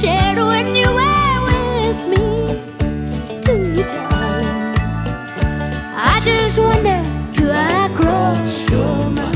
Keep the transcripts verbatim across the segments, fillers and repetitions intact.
shared when you were with me. Do you, darling? I just wonder, do I cross your mind?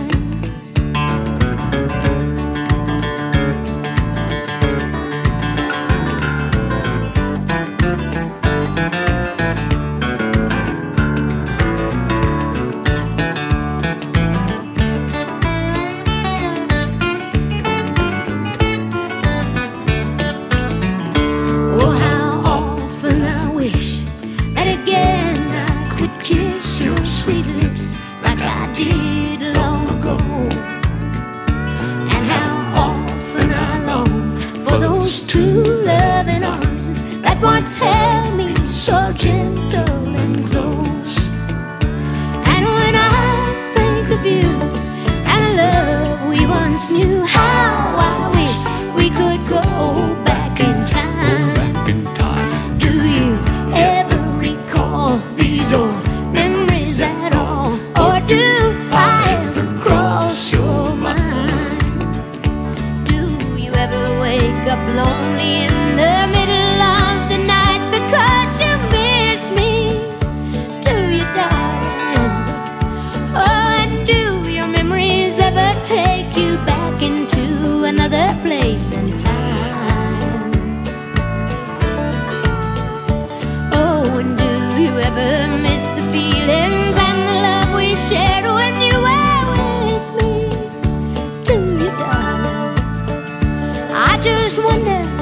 Kiss your sweet lips like I did long ago. And how often I long for those two loving arms that once held me so gentle and close. And when I think of you and the love we once knew, how I wish we could go back in time. Back in time. Do you ever recall these old memories at all, or do I ever cross your mind? Do you ever wake up lonely in the middle of the night because you miss me? Do you, darling? Oh, and do your memories ever take you back into another place and time? Oh, and do you ever miss the feelings and the love we shared when you were with me? Do you, darling? I just wonder,